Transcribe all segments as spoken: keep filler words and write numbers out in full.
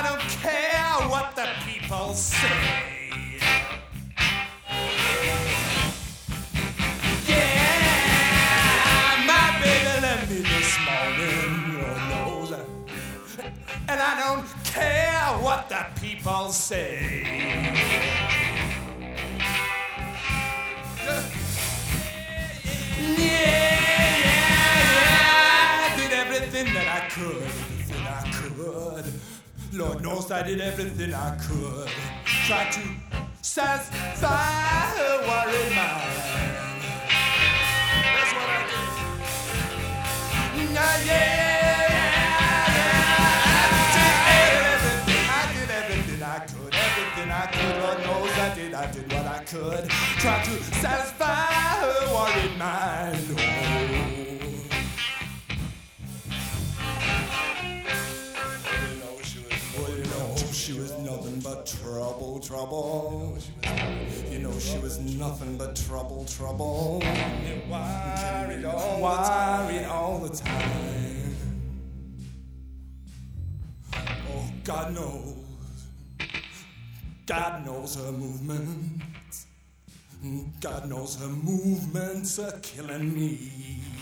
I don't care what the people say. Yeah, my baby left me this morning, Lord knows. And I don't care what the people say. Yeah, yeah, yeah, I did everything that I could, everything I could. Lord knows I did everything I could. Tried to satisfy her worried mind. That's what I did. Yeah, yeah, yeah. I did everything I could, everything I could. Lord knows I did, I did what I could. Tried to satisfy her worried mind. Oh. She was nothing but trouble, trouble. You know she was nothing but trouble, trouble. Worried all, worried all the time. Oh, God knows, God knows her movements. God knows her movements are killing me.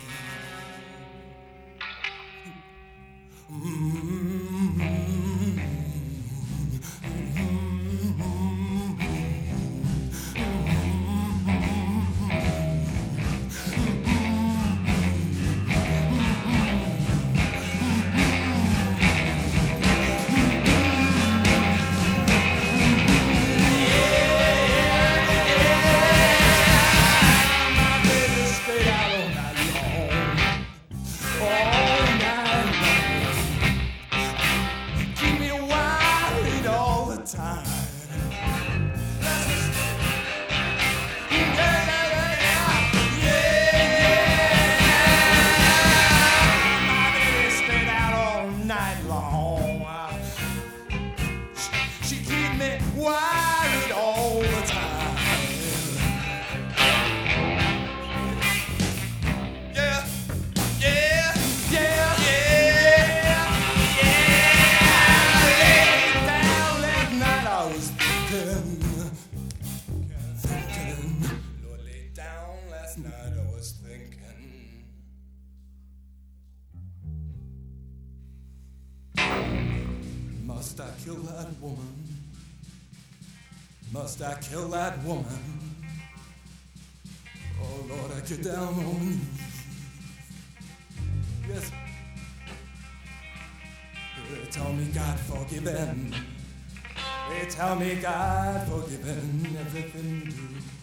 Mm-hmm. Worried all the time. Yeah, yeah, yeah, yeah, yeah. Laid down last night I was thinking, thinking. Lord, laid down last night I was thinking. Must I kill that woman? Must I kill that woman? Oh Lord, I get down on my knees. Yes. They tell me God forgiven. They tell me God forgiven everything you do.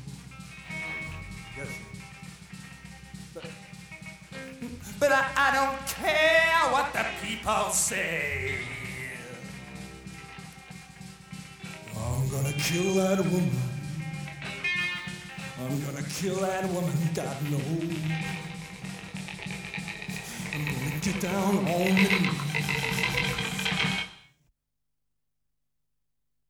Yes. But, but I, I don't care what the people say. I'm gonna kill that woman. I'm gonna kill that woman, God knows. I'm gonna get down on my knees.